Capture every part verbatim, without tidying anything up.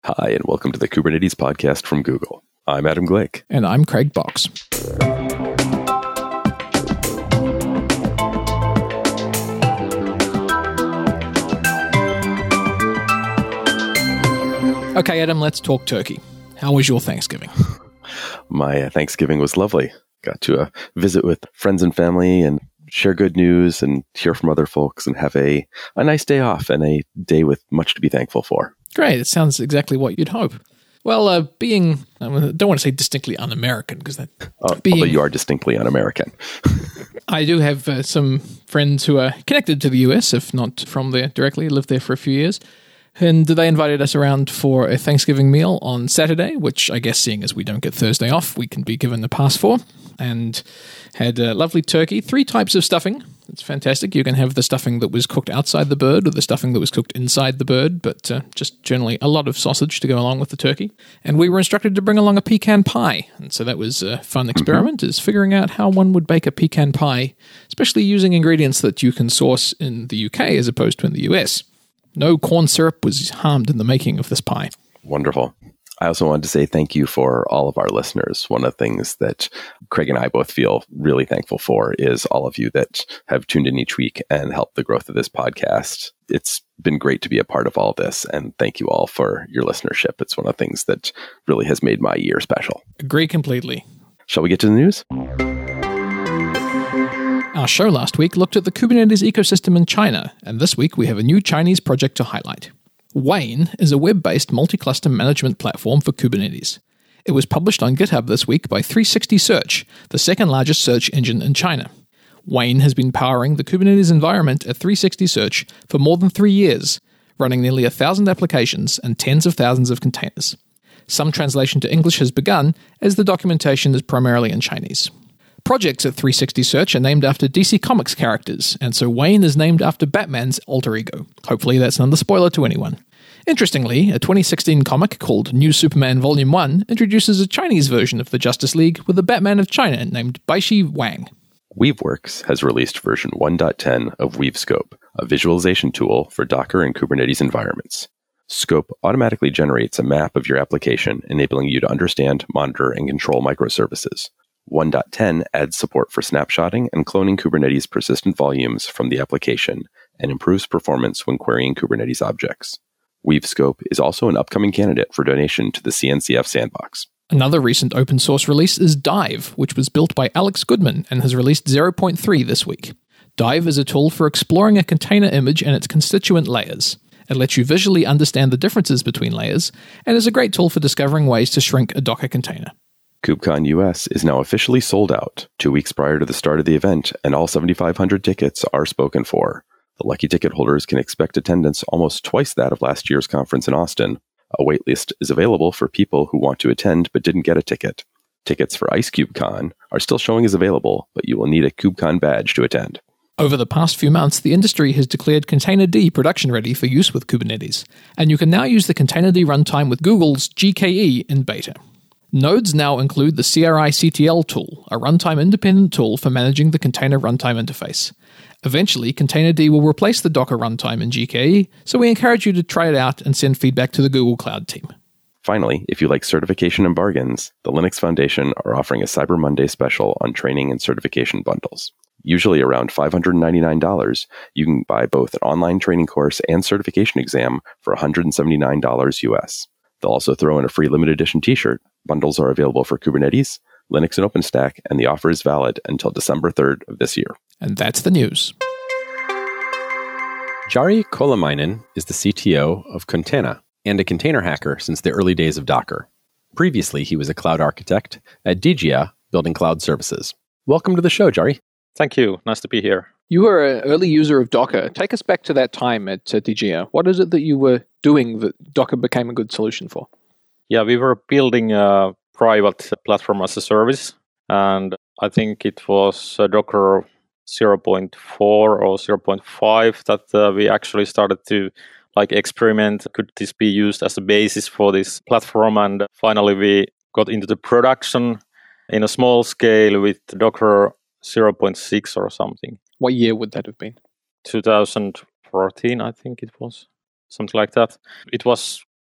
Hi, and welcome to the Kubernetes podcast from Google. I'm Adam Glick. And I'm Craig Box. Okay, Adam, let's talk turkey. How was your Thanksgiving? My uh, Thanksgiving was lovely. Got to uh, visit with friends and family and share good news and hear from other folks and have a, a nice day off and a day with much to be thankful for. Great. It sounds exactly what you'd hope. Well, uh, being, I don't want to say distinctly un-American, because that... Uh, being, although you are distinctly un-American. I do have uh, some friends who are connected to the U S, if not from there directly, lived there for a few years. And they invited us around for a Thanksgiving meal on Saturday, which I guess, seeing as we don't get Thursday off, we can be given a pass for. And had a lovely turkey, three types of stuffing. It's fantastic. You can have the stuffing that was cooked outside the bird or the stuffing that was cooked inside the bird, but uh, just generally a lot of sausage to go along with the turkey. And we were instructed to bring along a pecan pie. And so that was a fun experiment, mm-hmm. is figuring out how one would bake a pecan pie, especially using ingredients that you can source in the U K as opposed to in the U S. No corn syrup was harmed in the making of this pie. Wonderful. I also wanted to say thank you for all of our listeners. One of the things that Craig and I both feel really thankful for is all of you that have tuned in each week and helped the growth of this podcast. It's been great to be a part of all this, and thank you all for your listenership. It's one of the things that really has made my year special. Agree completely. Shall we get to the news? Our show last week looked at the Kubernetes ecosystem in China, and this week we have a new Chinese project to highlight. Wayne is a web-based multi-cluster management platform for Kubernetes. It was published on GitHub this week by three sixty Search, the second largest search engine in China. Wayne has been powering the Kubernetes environment at three sixty Search for more than three years, running nearly a thousand applications and tens of thousands of containers. Some translation to English has begun, as the documentation is primarily in Chinese. Projects at three sixty Search are named after D C Comics characters, and so Wayne is named after Batman's alter ego. Hopefully that's not a spoiler to anyone. Interestingly, a twenty sixteen comic called New Superman Volume one introduces a Chinese version of the Justice League with a Batman of China named Baishi Wang. Weaveworks has released version one point ten of WeaveScope, a visualization tool for Docker and Kubernetes environments. Scope automatically generates a map of your application, enabling you to understand, monitor, and control microservices. one point ten adds support for snapshotting and cloning Kubernetes persistent volumes from the application and improves performance when querying Kubernetes objects. WeaveScope is also an upcoming candidate for donation to the C N C F Sandbox. Another recent open source release is Dive, which was built by Alex Goodman and has released zero point three this week. Dive is a tool for exploring a container image and its constituent layers. It lets you visually understand the differences between layers and is a great tool for discovering ways to shrink a Docker container. KubeCon U S is now officially sold out, two weeks prior to the start of the event, and all seventy-five hundred tickets are spoken for. The lucky ticket holders can expect attendance almost twice that of last year's conference in Austin. A waitlist is available for people who want to attend but didn't get a ticket. Tickets for IceCubeCon are still showing as available, but you will need a KubeCon badge to attend. Over the past few months, the industry has declared Containerd production ready for use with Kubernetes, and you can now use the Containerd runtime with Google's G K E in beta. Nodes now include the C R I C T L tool, a runtime-independent tool for managing the container runtime interface. Eventually, Containerd will replace the Docker runtime in G K E, so we encourage you to try it out and send feedback to the Google Cloud team. Finally, if you like certification and bargains, the Linux Foundation are offering a Cyber Monday special on training and certification bundles. Usually around five hundred ninety-nine dollars, you can buy both an online training course and certification exam for one hundred seventy-nine dollars U S. They'll also throw in a free limited edition t-shirt. Bundles are available for Kubernetes, Linux and OpenStack, and the offer is valid until December third of this year. And that's the news. Jari Kolomainen is the C T O of Container and a container hacker since the early days of Docker. Previously, he was a cloud architect at Digia, building cloud services. Welcome to the show, Jari. Thank you. Nice to be here. You were an early user of Docker. Take us back to that time at uh, Digia. What is it that you were doing that Docker became a good solution for? Yeah, we were building a private platform as a service, and I think it was uh, Docker zero point four or zero point five that uh, we actually started to like experiment. Could this be used as a basis for this platform? And finally, we got into the production in a small scale with Docker zero point six or something. What year would that have been? two thousand fourteen, I think it was. Something like that. It was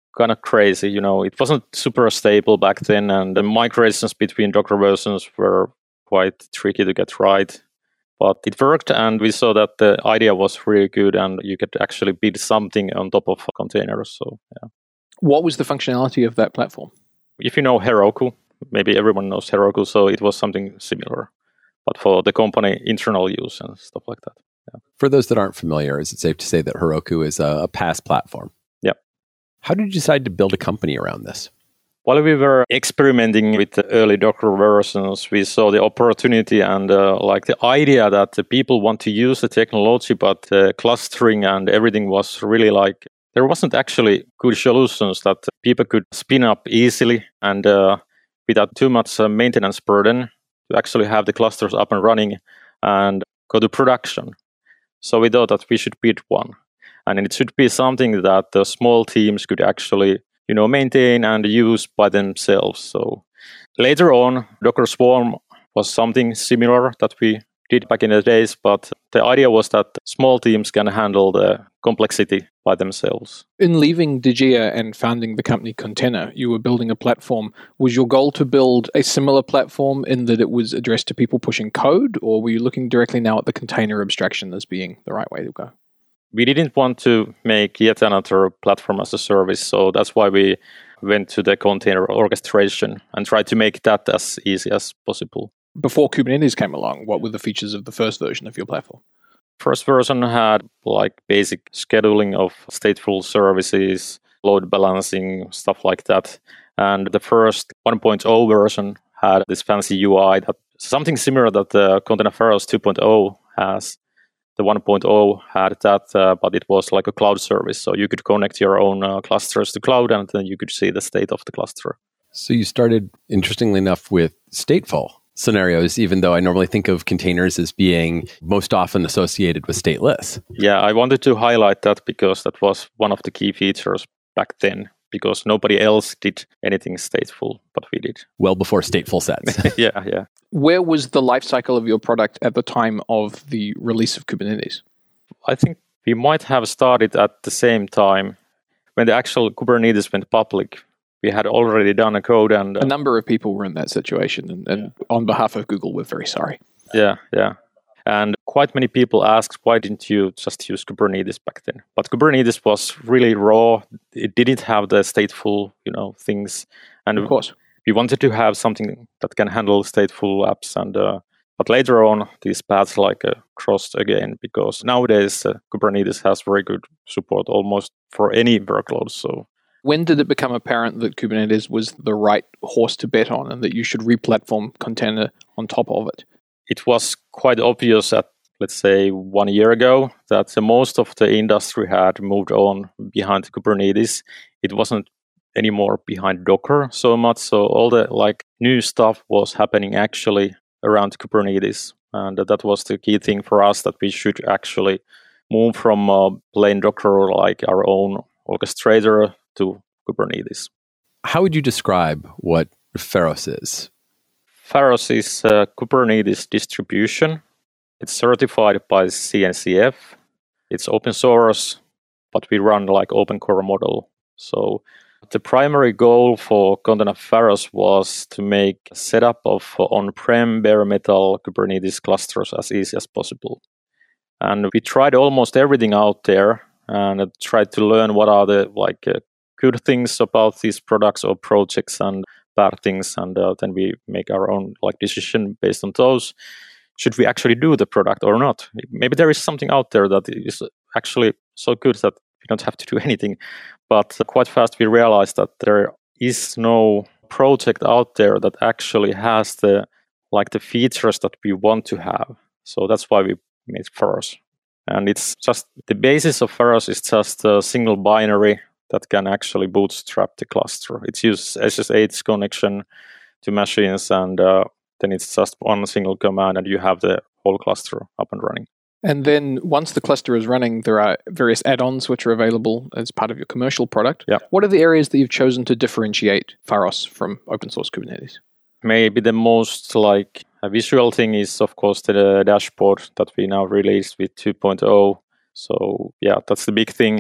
kind of crazy. You know, it wasn't super stable back then, and the migrations between Docker versions were quite tricky to get right. But it worked, and we saw that the idea was really good, and you could actually build something on top of containers. So, yeah. What was the functionality of that platform? If you know Heroku, maybe everyone knows Heroku, so it was something similar, but for the company internal use and stuff like that. Yeah. For those that aren't familiar, is it safe to say that Heroku is a, a PaaS platform? Yeah. How did you decide to build a company around this? While we were experimenting with the early Docker versions, we saw the opportunity and uh, like the idea that the people want to use the technology, but uh, clustering and everything was really like, there wasn't actually good solutions that people could spin up easily and uh, without too much uh, maintenance burden to actually have the clusters up and running and go to production. So we thought that we should build one. And it should be something that the small teams could actually, you know, maintain and use by themselves. So later on, Docker Swarm was something similar that we did back in the days, but the idea was that small teams can handle the complexity by themselves. In leaving Digia and founding the company Container, you were building a platform. Was your goal to build a similar platform in that it was addressed to people pushing code, or were you looking directly now at the container abstraction as being the right way to go? We didn't want to make yet another platform as a service, so that's why we went to the container orchestration and tried to make that as easy as possible. Before Kubernetes came along, what were the features of the first version of your platform? First version had like basic scheduling of stateful services, load balancing, stuff like that. And the first one point oh version had this fancy U I, that something similar that the Container Pharos two point oh has. The one point oh had that, uh, but it was like a cloud service. So you could connect your own uh, clusters to cloud, and then you could see the state of the cluster. So you started, interestingly enough, with stateful scenarios, even though I normally think of containers as being most often associated with stateless. Yeah, I wanted to highlight that because that was one of the key features back then, because nobody else did anything stateful, but we did. Well before stateful sets. yeah, yeah. Where was the life cycle of your product at the time of the release of Kubernetes? I think we might have started at the same time when the actual Kubernetes went public. We had already done a code, and uh, a number of people were in that situation, and, and yeah. on behalf of Google, we're very sorry. Yeah, yeah. And quite many people asked, why didn't you just use Kubernetes back then? But Kubernetes was really raw. It didn't have the stateful, you know, things. And of course, we wanted to have something that can handle stateful apps. And uh, but later on, these paths like uh, crossed again, because nowadays uh, Kubernetes has very good support almost for any workload. So when did it become apparent that Kubernetes was the right horse to bet on, and that you should re-platform Container on top of it? It was quite obvious at, let's say, one year ago that most of the industry had moved on behind Kubernetes. It wasn't anymore behind Docker so much. So all the like new stuff was happening actually around Kubernetes. And that was the key thing for us, that we should actually move from uh, plain Docker, like our own orchestrator, to Kubernetes. How would you describe what Pharos is? Pharos is a Kubernetes distribution. It's certified by C N C F. It's open source, but we run like open core model. So the primary goal for Container Pharos was to make setup of on-prem bare metal Kubernetes clusters as easy as possible. And we tried almost everything out there and tried to learn what are the like uh, good things about these products or projects and bad things, and uh, then we make our own like decision based on those. Should we actually do the product or not? Maybe there is something out there that is actually so good that we don't have to do anything. But quite fast we realized that there is no project out there that actually has the like the features that we want to have. So that's why we made Pharos. And it's just the basis of Pharos is just a single binary that can actually bootstrap the cluster. It uses S S H connection to machines, and uh, then it's just one single command, and you have the whole cluster up and running. And then once the cluster is running, there are various add-ons which are available as part of your commercial product. Yeah. What are the areas that you've chosen to differentiate Pharos from open source Kubernetes? Maybe the most like a visual thing is, of course, the dashboard that we now released with two point oh. So yeah, that's the big thing.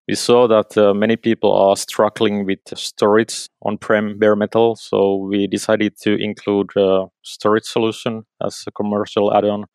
we saw that uh, many people are struggling with storage on-prem bare metal. So we decided to include a storage solution as a commercial add-on.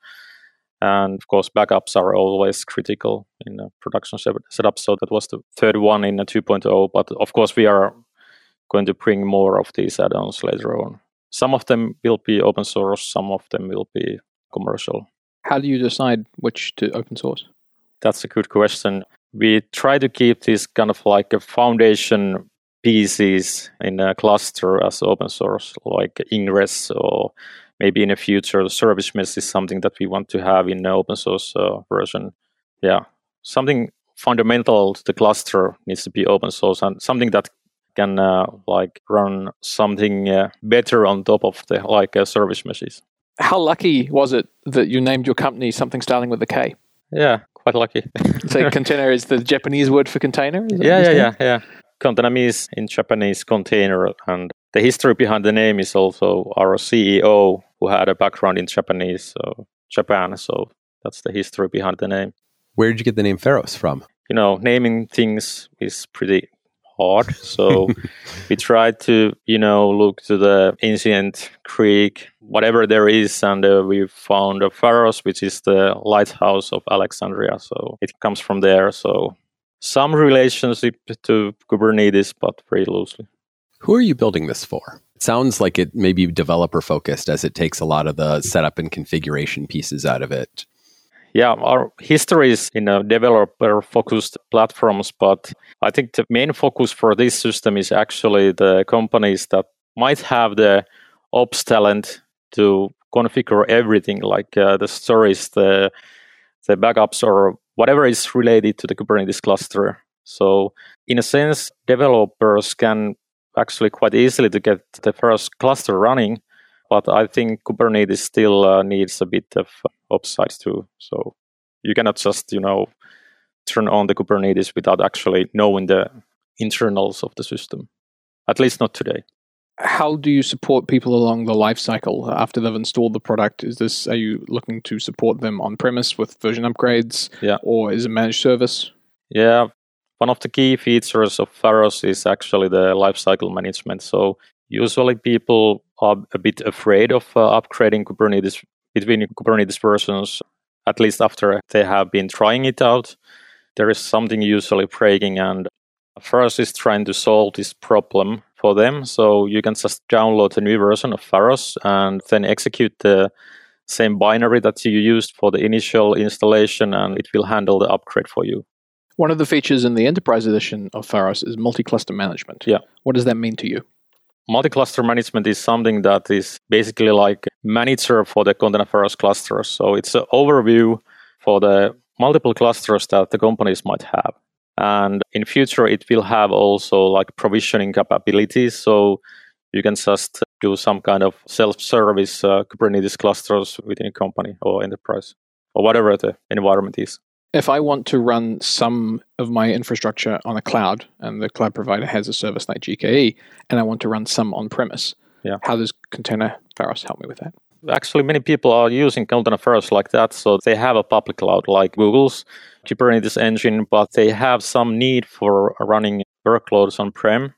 And of course, backups are always critical in a production setup. So that was the third one in a two point oh. But of course, we are going to bring more of these add-ons later on. Some of them will be open source, some of them will be commercial. How do you decide which to open source? That's a good question. We try to keep this kind of like a foundation pieces in a cluster as open source, like Ingress, or maybe in the future, the service mesh is something that we want to have in the open source uh, version. Yeah, something fundamental to the cluster needs to be open source, and something that can uh, like run something uh, better on top of the like uh, service meshes. How lucky was it that you named your company something starting with a K? Yeah, quite lucky. So container is the Japanese word for container? Is yeah, yeah, yeah, yeah. Container means in Japanese container, and the history behind the name is also our C E O who had a background in Japanese, so Japan. So that's the history behind the name. Where did you get the name Pharos from? You know, naming things is pretty hard. So we tried to, you know, look to the ancient Greek, whatever there is, and uh, we found a Pharos, which is the lighthouse of Alexandria. So it comes from there. So some relationship to Kubernetes, but very loosely. Who are you building this for? It sounds like it may be developer focused, as it takes a lot of the setup and configuration pieces out of it. Yeah, our history is in a developer-focused platforms, but I think the main focus for this system is actually the companies that might have the ops talent to configure everything, like uh, the stories, the the backups, or whatever is related to the Kubernetes cluster. So, in a sense, developers can actually quite easily to get the first cluster running. But I think Kubernetes still uh, needs a bit of upsides too. So you cannot just, you know, turn on the Kubernetes without actually knowing the internals of the system. At least not today. How do you support people along the life cycle after they've installed the product? Is this, are you looking to support them on premise with version upgrades? Yeah. Or is it managed service? Yeah. One of the key features of Pharos is actually the lifecycle management. So usually people are a bit afraid of uh, upgrading Kubernetes between Kubernetes versions, at least after they have been trying it out. There is something usually breaking, and Pharos is trying to solve this problem for them. So you can just download a new version of Pharos and then execute the same binary that you used for the initial installation, and it will handle the upgrade for you. One of the features in the enterprise edition of Pharos is multi-cluster management. Yeah. What does that mean to you? Multi-cluster management is something that is basically like manager for the Container Pharos clusters. So it's an overview for the multiple clusters that the companies might have. And in future, it will have also like provisioning capabilities. So you can just do some kind of self-service uh, Kubernetes clusters within a company or enterprise or whatever the environment is. If I want to run some of my infrastructure on a cloud, and the cloud provider has a service like G K E, and I want to run some on-premise, yeah. How does Container Pharos help me with that? Actually, many people are using Container Pharos like that, so they have a public cloud like Google's Kubernetes engine, but they have some need for running workloads on-prem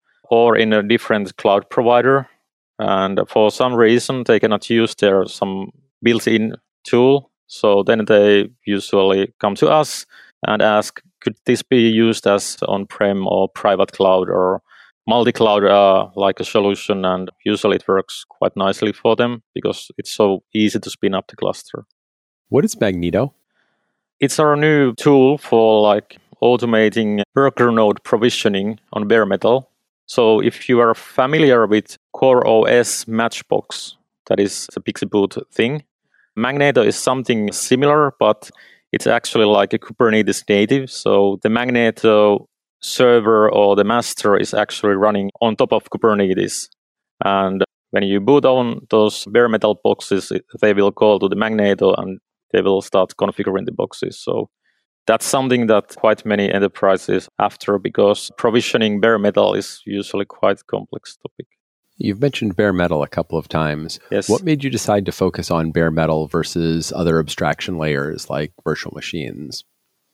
or in a different cloud provider, and for some reason they cannot use their some built-in tool. So then they usually come to us and ask, could this be used as on-prem or private cloud or multi-cloud uh, like a solution? And usually it works quite nicely for them because it's so easy to spin up the cluster. What is Magneto? It's our new tool for like automating worker node provisioning on bare metal. So if you are familiar with CoreOS Matchbox, that is the Pixie Boot thing, Magneto is something similar, but it's actually like a Kubernetes native. So the Magneto server or the master is actually running on top of Kubernetes. And when you boot on those bare metal boxes, they will call to the Magneto and they will start configuring the boxes. So that's something that quite many enterprises after, because provisioning bare metal is usually quite a complex topic. You've mentioned bare metal a couple of times. Yes. What made you decide to focus on bare metal versus other abstraction layers like virtual machines?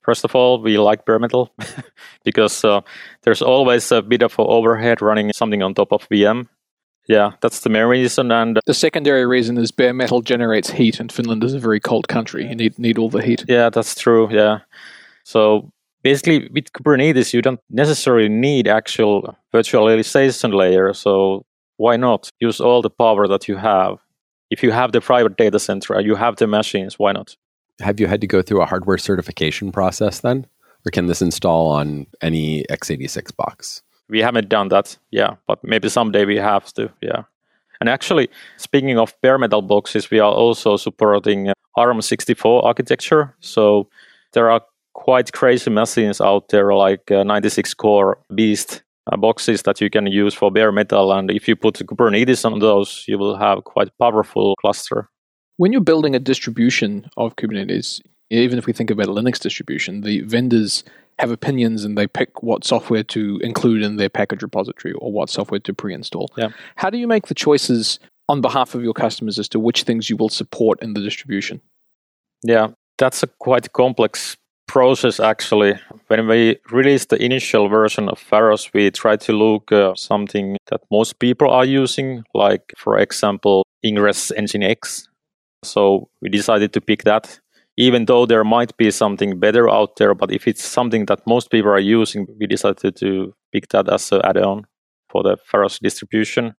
First of all, we like bare metal because uh, there's always a bit of an overhead running something on top of V M. Yeah, that's the main reason. And the secondary reason is bare metal generates heat, and Finland is a very cold country. You need need all the heat. Yeah, that's true. Yeah. So basically, with Kubernetes, you don't necessarily need actual virtualization layer. So why not use all the power that you have? If you have the private data center, you have the machines, why not? Have you had to go through a hardware certification process then? Or can this install on any x eighty-six box? We haven't done that, yeah. But maybe someday we have to, yeah. And actually, speaking of bare metal boxes, we are also supporting A R M sixty-four architecture. So there are quite crazy machines out there like uh, ninety-six core Beast uh, boxes that you can use for bare metal. And if you put Kubernetes on those, you will have quite a powerful cluster. When you're building a distribution of Kubernetes, even if we think about a Linux distribution, the vendors have opinions and they pick what software to include in their package repository or what software to pre-install. Yeah. How do you make the choices on behalf of your customers as to which things you will support in the distribution? Yeah, that's a quite complex process actually. When we released the initial version of Pharos, we tried to look uh, something that most people are using, like for example, Ingress Nginx. So we decided to pick that, even though there might be something better out there. But if it's something that most people are using, we decided to pick that as an add-on for the Pharos distribution.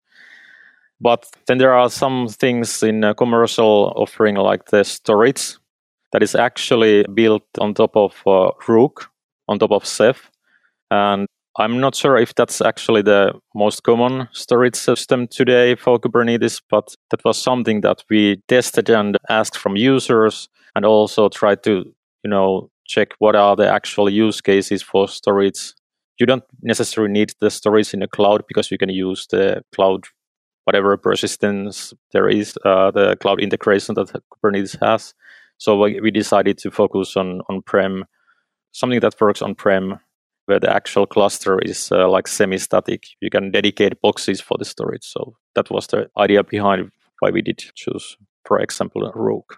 But then there are some things in a commercial offering like the storage that is actually built on top of uh, Rook, on top of Ceph. And I'm not sure if that's actually the most common storage system today for Kubernetes, but that was something that we tested and asked from users and also tried to, you know, check what are the actual use cases for storage. You don't necessarily need the storage in the cloud because you can use the cloud, whatever persistence there is, uh, the cloud integration that Kubernetes has. So we decided to focus on on-prem, something that works on-prem, where the actual cluster is uh, like semi-static. You can dedicate boxes for the storage. So that was the idea behind why we did choose, for example, Rook.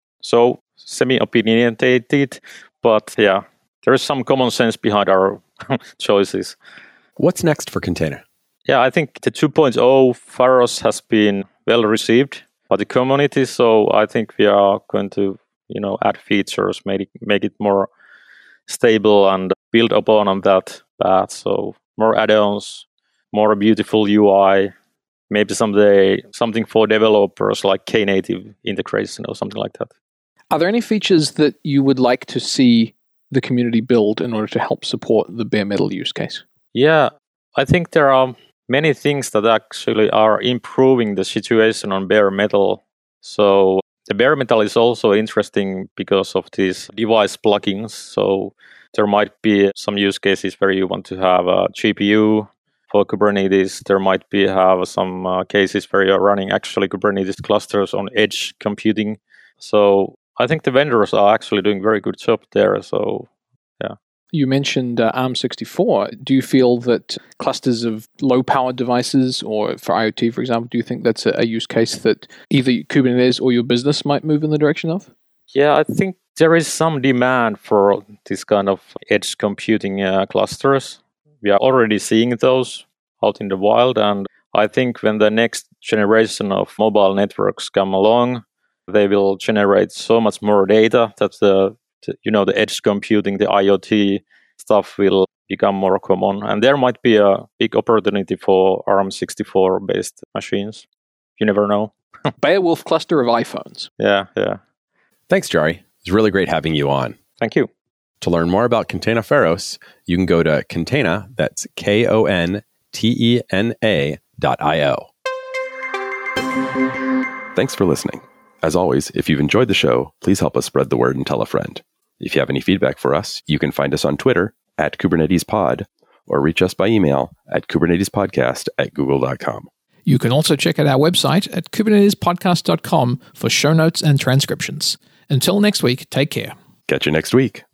So semi-opinionated, but yeah, there is some common sense behind our choices. What's next for Container? Yeah, I think the two point oh Pharos has been well received by the community. So I think we are going to, you know, add features, make it, make it more stable and build upon on that path. So more add-ons, more beautiful U I, maybe someday something for developers like Knative integration or something like that. Are there any features that you would like to see the community build in order to help support the bare metal use case? Yeah, I think there are many things that actually are improving the situation on bare metal. So the bare metal is also interesting because of these device plugins. So there might be some use cases where you want to have a G P U for Kubernetes. There might be have some uh, cases where you're running actually Kubernetes clusters on edge computing. So I think the vendors are actually doing a very good job there. So yeah. You mentioned uh, A R M sixty-four. Do you feel that clusters of low-powered devices, or for IoT, for example, do you think that's a, a use case that either Kubernetes or your business might move in the direction of? Yeah, I think there is some demand for this kind of edge computing uh, clusters. We are already seeing those out in the wild, and I think when the next generation of mobile networks come along, they will generate so much more data that the you know the edge computing, the IoT stuff will become more common, and there might be a big opportunity for A R M sixty-four based machines. You never know. Beowulf cluster of iPhones. Yeah, yeah. Thanks, Jari. It's really great having you on. Thank you. To learn more about Container Pharos, you can go to Container, that's K O N T E N A dot I O. Thanks for listening. As always, if you've enjoyed the show, please help us spread the word and tell a friend. If you have any feedback for us, you can find us on Twitter at KubernetesPod or reach us by email at kubernetespodcast at google dot com. You can also check out our website at kubernetes podcast dot com for show notes and transcriptions. Until next week, take care. Catch you next week.